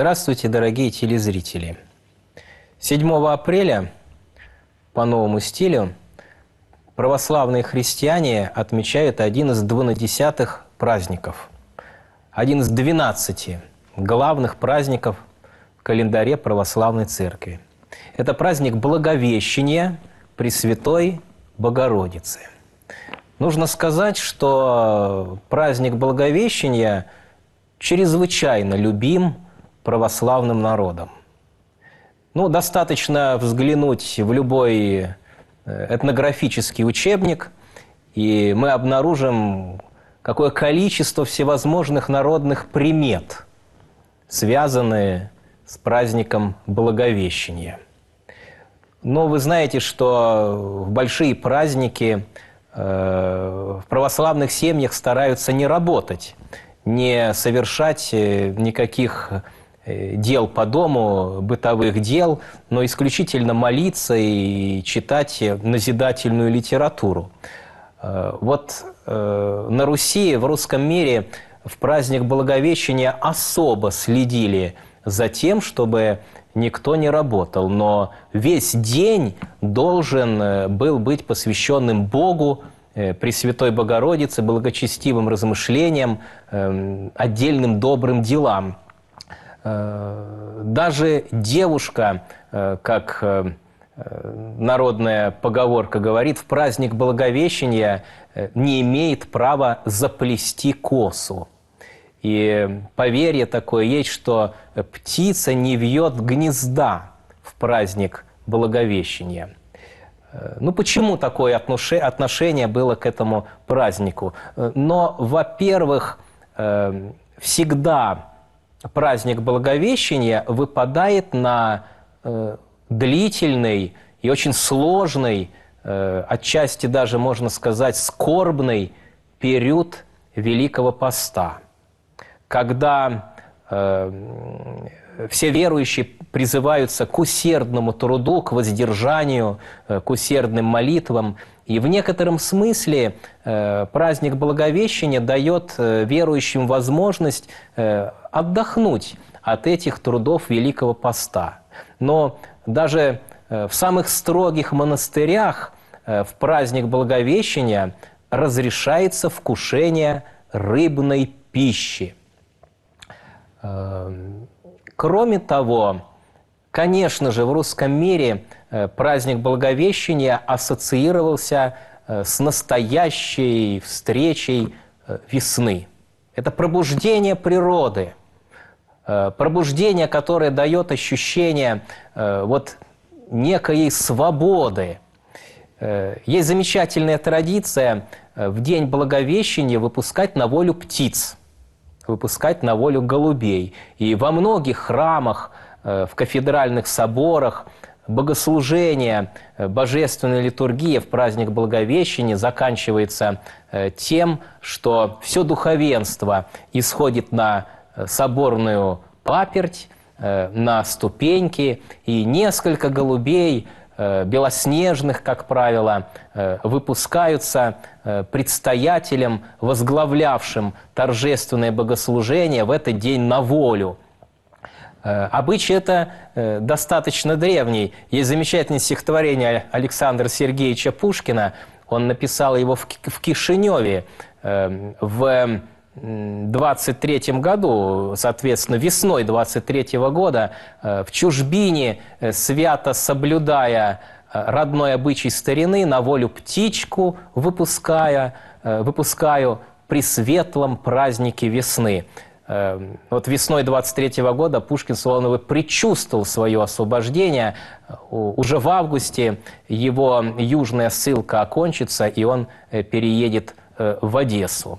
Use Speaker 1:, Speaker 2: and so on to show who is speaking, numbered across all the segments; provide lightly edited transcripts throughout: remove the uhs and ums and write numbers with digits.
Speaker 1: Здравствуйте, дорогие телезрители! 7 апреля по новому стилю православные христиане отмечают один из 12 праздников, один из 12 главных праздников в календаре православной церкви. Это праздник Благовещения Пресвятой Богородицы. Нужно сказать, что праздник Благовещения чрезвычайно любим православным народом. Достаточно взглянуть в любой этнографический учебник, и мы обнаружим, какое количество всевозможных народных примет, связанные с праздником Благовещения. Но вы знаете, что в большие праздники в православных семьях стараются не работать, не совершать никаких дел по дому, бытовых дел, но исключительно молиться и читать назидательную литературу. На Руси, в русском мире, в праздник Благовещения особо следили за тем, чтобы никто не работал, но весь день должен был быть посвященным Богу, Пресвятой Богородице, благочестивым размышлениям, отдельным добрым делам. Даже девушка, как народная поговорка говорит, в праздник Благовещения не имеет права заплести косу. И поверье такое есть, что птица не вьет гнезда в праздник Благовещения. Почему такое отношение было к этому празднику? Но, во-первых, всегда праздник Благовещения выпадает на длительный и очень сложный, отчасти даже, можно сказать, скорбный период Великого Поста, когда все верующие призываются к усердному труду, к воздержанию, к усердным молитвам. И в некотором смысле праздник Благовещения дает верующим возможность отдохнуть от этих трудов Великого Поста. Но даже в самых строгих монастырях в праздник Благовещения разрешается вкушение рыбной пищи. Кроме того, конечно же, в русском мире праздник Благовещения ассоциировался с настоящей встречей весны. Это пробуждение природы, пробуждение, которое дает ощущение некой свободы. Есть замечательная традиция в день Благовещения выпускать на волю птиц, выпускать на волю голубей. И во многих храмах, в кафедральных соборах богослужение, божественная литургия в праздник Благовещения заканчивается тем, что все духовенство исходит на соборную паперть, на ступеньки, и несколько голубей, белоснежных, как правило, выпускаются предстоятелем, возглавлявшим торжественное богослужение в этот день на волю. Обычай это достаточно древний. Есть замечательное стихотворение Александра Сергеевича Пушкина. Он написал его в Кишиневе в 23-м году, соответственно, весной 23-го года, в чужбине, свято соблюдая родной обычай старины, на волю птичку выпускаю при светлом празднике весны. Весной 23-го года Пушкин словно бы предчувствовал свое освобождение. Уже в августе его южная ссылка окончится, и он переедет в Одессу.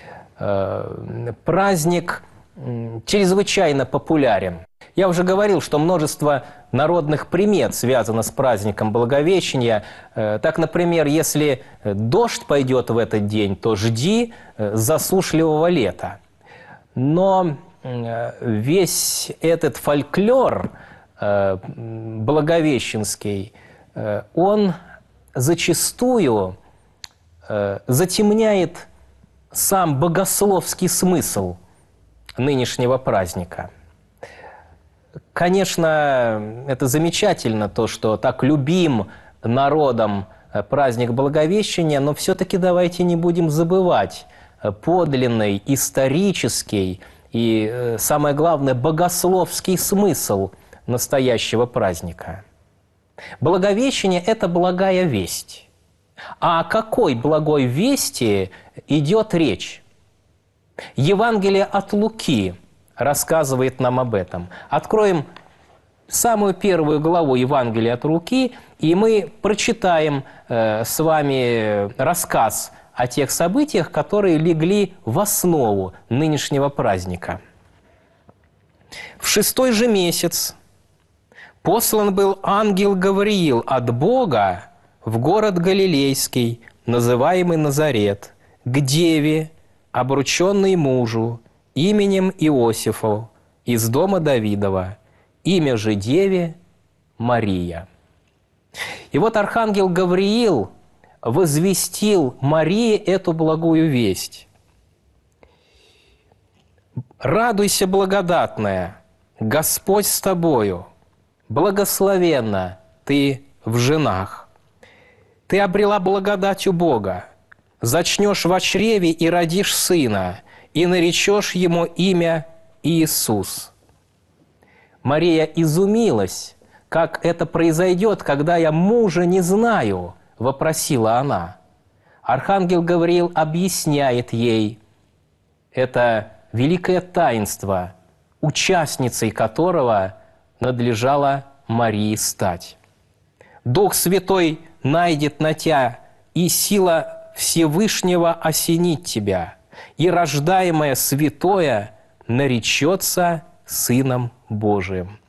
Speaker 1: Праздник чрезвычайно популярен. Я уже говорил, что множество народных примет связано с праздником Благовещения. Так, например, если дождь пойдет в этот день, то жди засушливого лета. Но весь этот фольклор благовещенский, он зачастую затемняет сам богословский смысл нынешнего праздника. Конечно, это замечательно, то, что так любим народом праздник Благовещения, но все-таки давайте не будем забывать подлинный, исторический и, самое главное, богословский смысл настоящего праздника. Благовещение – это благая весть. А о какой благой вести идет речь? Евангелие от Луки рассказывает нам об этом. Откроем самую первую главу Евангелия от Луки, и мы прочитаем с вами рассказ о тех событиях, которые легли в основу нынешнего праздника. В 6-й же месяц послан был ангел Гавриил от Бога в город Галилейский, называемый Назарет, к деве, обрученной мужу, именем Иосифу, из дома Давидова, имя же деве Мария. И вот архангел Гавриил возвестил Марии эту благую весть. «Радуйся, благодатная, Господь с тобою, благословенна ты в женах. Ты обрела благодать у Бога, зачнешь во чреве и родишь сына, и наречешь ему имя Иисус». Мария изумилась, как это произойдет, когда я мужа не знаю, вопросила она. Архангел Гавриил объясняет ей, это великое таинство, участницей которого надлежало Марии стать. Дух Святой найдет на тебя, и сила Всевышнего осенит тебя, и рождаемое святое наречется Сыном Божиим.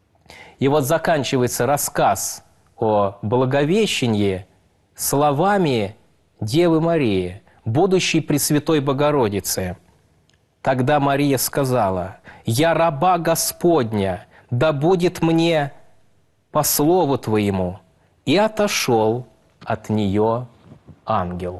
Speaker 1: И вот заканчивается рассказ о Благовещении словами Девы Марии, будущей Пресвятой Богородицы. Тогда Мария сказала: «Я раба Господня, да будет мне по слову Твоему». И отошел от нее ангел.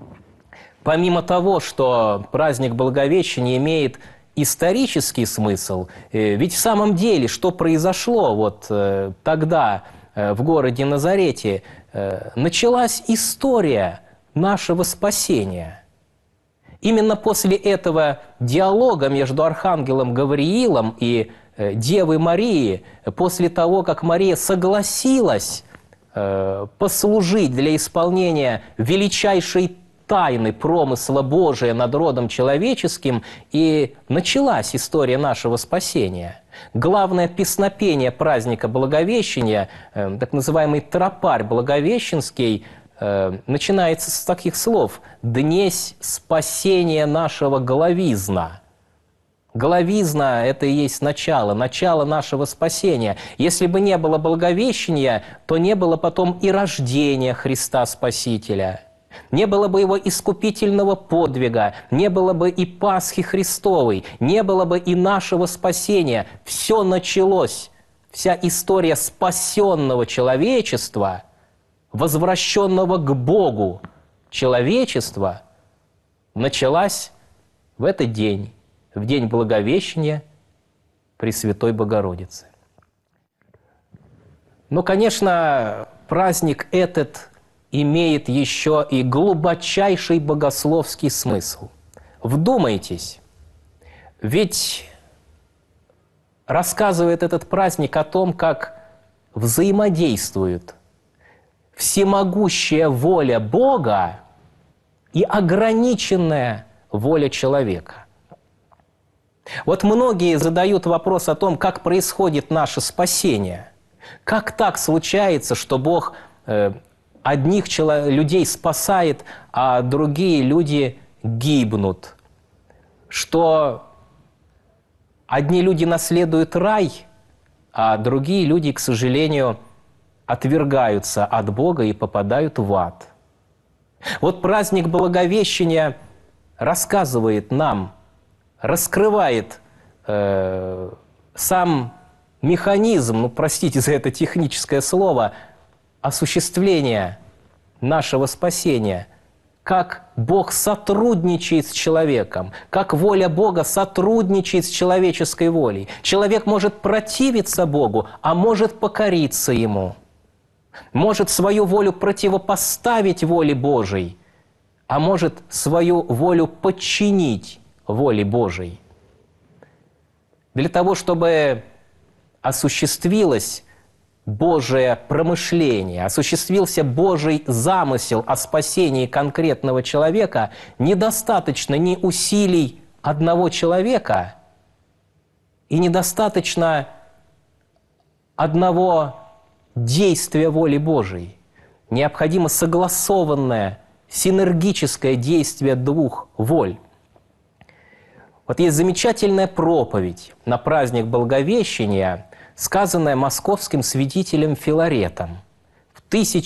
Speaker 1: Помимо того, что праздник Благовещения имеет исторический смысл, ведь в самом деле, что произошло вот тогда в городе Назарете, началась история нашего спасения. Именно после этого диалога между архангелом Гавриилом и Девой Марией, после того, как Мария согласилась послужить для исполнения величайшей тайны промысла Божия над родом человеческим, и началась история нашего спасения. Главное песнопение праздника Благовещения, так называемый тропарь Благовещенский, начинается с таких слов: «Днесь спасения нашего головизна». Головизна – это и есть начало нашего спасения. Если бы не было Благовещения, то не было потом и рождения Христа Спасителя. Не было бы его искупительного подвига, не было бы и Пасхи Христовой, не было бы и нашего спасения. Все началось, вся история спасенного человечества, возвращенного к Богу человечества, началась в этот день, в день Благовещения Пресвятой Богородицы. Но, конечно, праздник этот имеет еще и глубочайший богословский смысл. Вдумайтесь, ведь рассказывает этот праздник о том, как взаимодействуют всемогущая воля Бога и ограниченная воля человека. Вот многие задают вопрос о том, как происходит наше спасение. Как так случается, что Бог одних людей спасает, а другие люди гибнут? Что одни люди наследуют рай, а другие люди, к сожалению, отвергаются от Бога и попадают в ад. Вот праздник Благовещения рассказывает нам, раскрывает сам механизм, ну простите за это техническое слово, осуществления нашего спасения. как Бог сотрудничает с человеком, как воля Бога сотрудничает с человеческой волей. Человек может противиться Богу, а может покориться Ему. Может свою волю противопоставить воле Божией, а может свою волю подчинить воле Божией. Для того, чтобы осуществилось Божие промышление, осуществился Божий замысел о спасении конкретного человека, недостаточно ни усилий одного человека и недостаточно одного действия воли Божией. Необходимо согласованное, синергическое действие двух воль. Вот есть замечательная проповедь на праздник Благовещения, сказанная московским святителем Филаретом в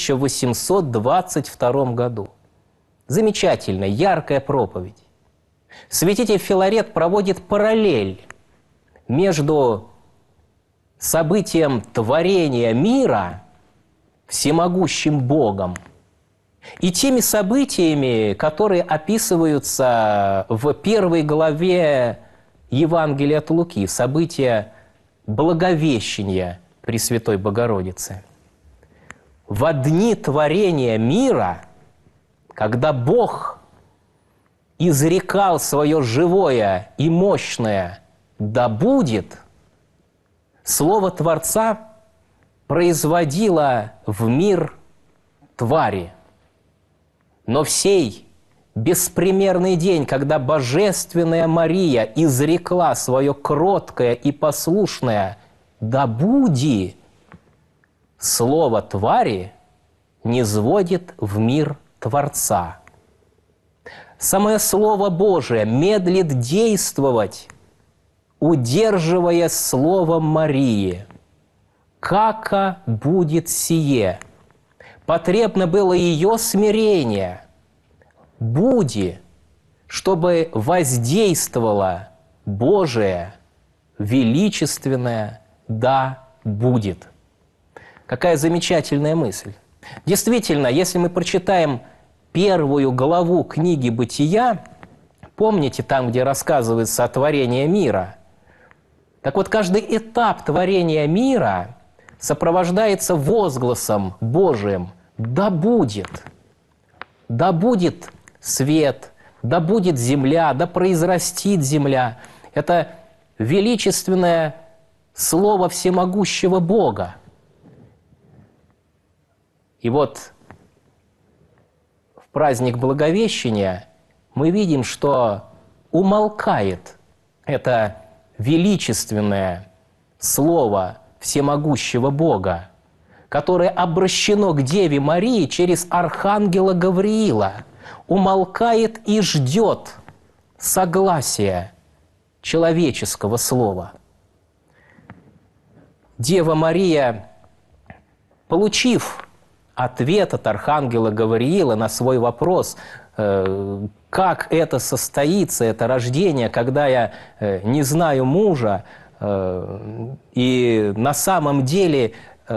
Speaker 1: 1822 году. Замечательная, яркая проповедь. Святитель Филарет проводит параллель между событием творения мира всемогущим Богом и теми событиями, которые описываются в первой главе Евангелия от Луки, события Благовещения Пресвятой Богородицы. Во дни творения мира, когда Бог изрекал свое живое и мощное «да будет», Слово Творца производило в мир твари. Но в сей беспримерный день, когда Божественная Мария изрекла свое кроткое и послушное «да буди», слово твари низводит в мир Творца. Самое Слово Божие медлит действовать, удерживая словом Марии. «Како будет сие?» Потребно было ее смирение, буди, чтобы воздействовало Божие, величественное «да будет». Какая замечательная мысль. Действительно, если мы прочитаем первую главу книги «Бытия», помните там, где рассказывается о творении мира? Так вот, каждый этап творения мира сопровождается возгласом Божиим «да будет». «Да будет свет», «да будет земля», «да произрастит земля». Это величественное слово всемогущего Бога. И вот в праздник Благовещения мы видим, что умолкает это величественное слово всемогущего Бога, которое обращено к Деве Марии через архангела Гавриила, умолкает и ждет согласия человеческого слова. Дева Мария, получив ответ от архангела Гавриила на свой вопрос, как это состоится, это рождение, когда я не знаю мужа, и на самом деле,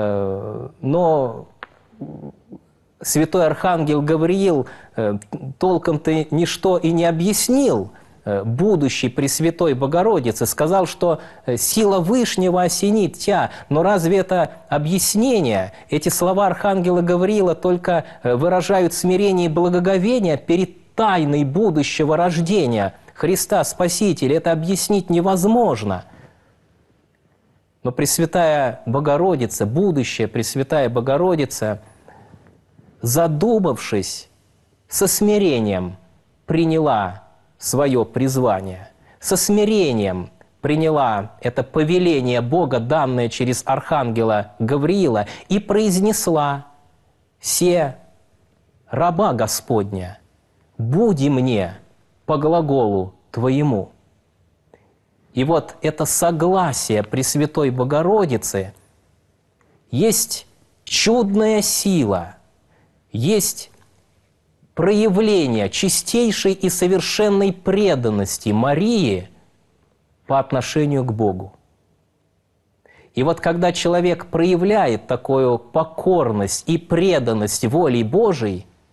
Speaker 1: но святой архангел Гавриил толком-то ничто и не объяснил будущей Пресвятой Богородицы, сказал, что сила Вышнего осенит тя. Но разве это объяснение? Эти слова архангела Гавриила только выражают смирение и благоговение перед тайной будущего рождения Христа Спасителя. Это объяснить невозможно. Но Пресвятая Богородица, будущая Пресвятая Богородица, задумавшись, со смирением приняла свое призвание, со смирением приняла это повеление Бога, данное через архангела Гавриила, и произнесла: «Се раба Господня, буди мне по глаголу Твоему». И вот это согласие Пресвятой Богородицы есть чудная сила, есть проявление чистейшей и совершенной преданности Марии по отношению к Богу. И вот когда человек проявляет такую покорность и преданность воле Божией,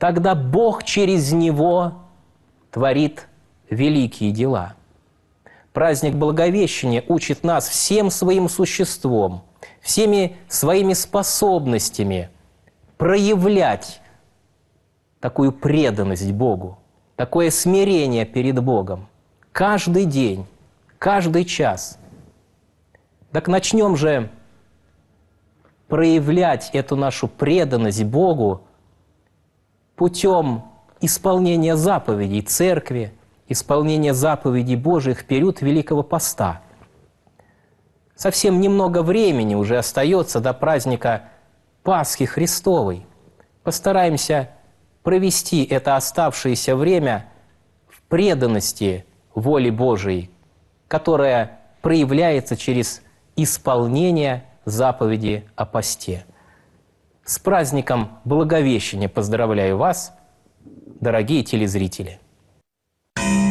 Speaker 1: тогда Бог через него творит великие дела. Праздник Благовещения учит нас всем своим существом, всеми своими способностями проявлять такую преданность Богу, такое смирение перед Богом каждый день, каждый час. Так начнем же проявлять эту нашу преданность Богу путем исполнения заповедей Церкви, исполнения заповедей Божьих в период Великого Поста. Совсем немного времени уже остается до праздника Пасхи Христовой. Постараемся провести это оставшееся время в преданности воле Божией, которая проявляется через исполнение заповеди о посте. С праздником Благовещения поздравляю вас, дорогие телезрители!